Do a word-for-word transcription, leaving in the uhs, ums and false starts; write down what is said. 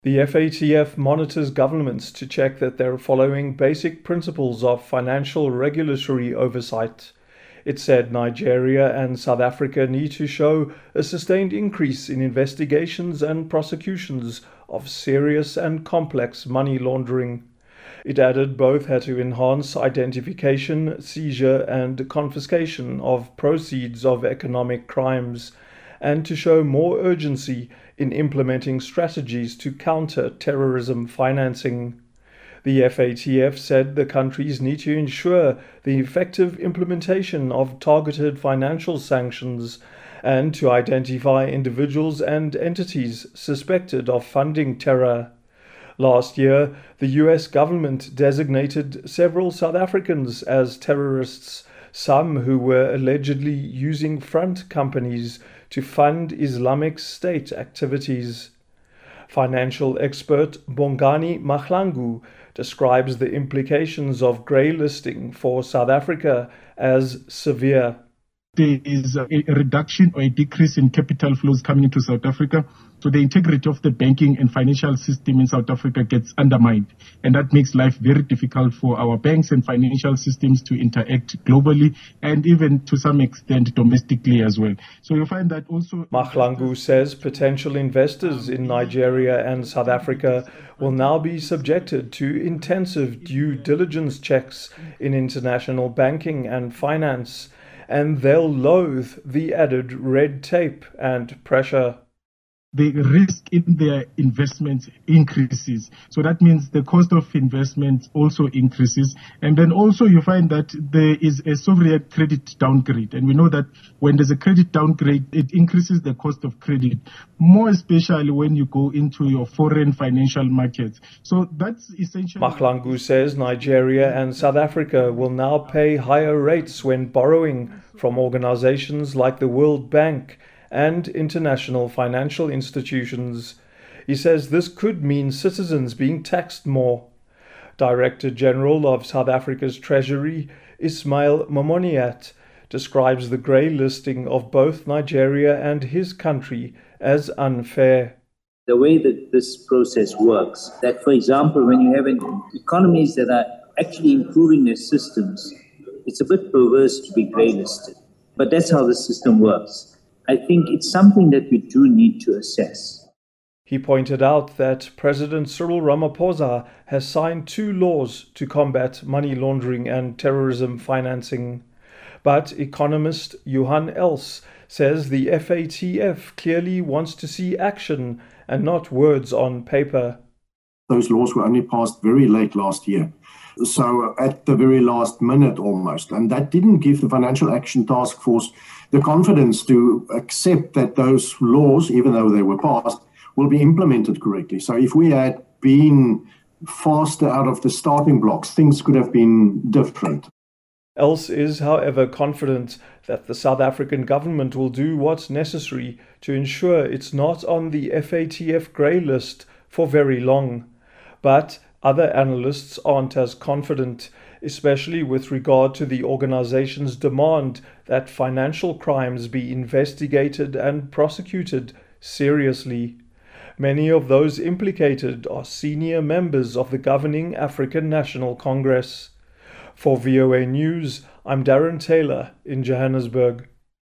The F A T F monitors governments to check that they're following basic principles of financial regulatory oversight. It said Nigeria and South Africa need to show a sustained increase in investigations and prosecutions of serious and complex money laundering. It added both had to enhance identification, seizure, and confiscation of proceeds of economic crimes, and to show more urgency in implementing strategies to counter terrorism financing. The F A T F said the countries need to ensure the effective implementation of targeted financial sanctions and to identify individuals and entities suspected of funding terror. Last year, the U S government designated several South Africans as terrorists, some who were allegedly using front companies to fund Islamic State activities. Financial expert Bongani Mahlangu describes the implications of grey listing for South Africa as severe. There is a reduction or a decrease in capital flows coming into South Africa. So the integrity of the banking and financial system in South Africa gets undermined. And that makes life very difficult for our banks and financial systems to interact globally and even to some extent domestically as well. So you find that also... Mahlangu says potential investors in Nigeria and South Africa will now be subjected to intensive due diligence checks in international banking and finance, and they'll loathe the added red tape and pressure. The risk in their investments increases. So that means the cost of investment also increases. And then also you find that there is a sovereign credit downgrade. And we know that when there's a credit downgrade, it increases the cost of credit, more especially when you go into your foreign financial markets. So that's essentially... Mahlangu says Nigeria and South Africa will now pay higher rates when borrowing from organizations like the World Bank and international financial institutions. He says this could mean citizens being taxed more. Director General of South Africa's Treasury, Ismail Momoniat, describes the grey listing of both Nigeria and his country as unfair. The way that this process works, that for example, when you have an economies that are actually improving their systems, it's a bit perverse to be grey listed. But that's how the system works. I think it's something that we do need to assess. He pointed out that President Cyril Ramaphosa has signed two laws to combat money laundering and terrorism financing. But economist Johan Els says the F A T F clearly wants to see action and not words on paper. Those laws were only passed very late last year. So at the very last minute almost. And that didn't give the Financial Action Task Force the confidence to accept that those laws, even though they were passed, will be implemented correctly. So if we had been faster out of the starting blocks, things could have been different. Els is, however, confident that the South African government will do what's necessary to ensure it's not on the F A T F grey list for very long. But other analysts aren't as confident, especially with regard to the organization's demand that financial crimes be investigated and prosecuted seriously. Many of those implicated are senior members of the governing African National Congress. For V O A News, I'm Darren Taylor in Johannesburg.